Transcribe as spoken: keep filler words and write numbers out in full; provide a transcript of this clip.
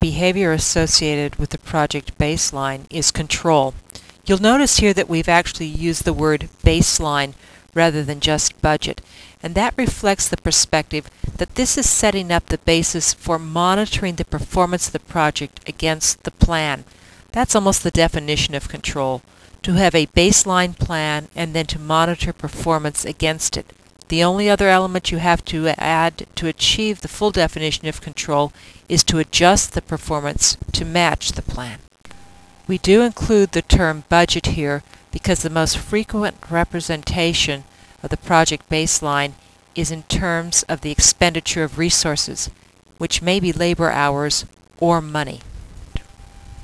behavior associated with the project baseline is control. You'll notice here that we've actually used the word baseline rather than just budget, and that reflects the perspective that this is setting up the basis for monitoring the performance of the project against the plan. That's almost the definition of control, to have a baseline plan and then to monitor performance against it. The only other element you have to add to achieve the full definition of control is to adjust the performance to match the plan. We do include the term budget here because the most frequent representation of the project baseline is in terms of the expenditure of resources, which may be labor hours or money.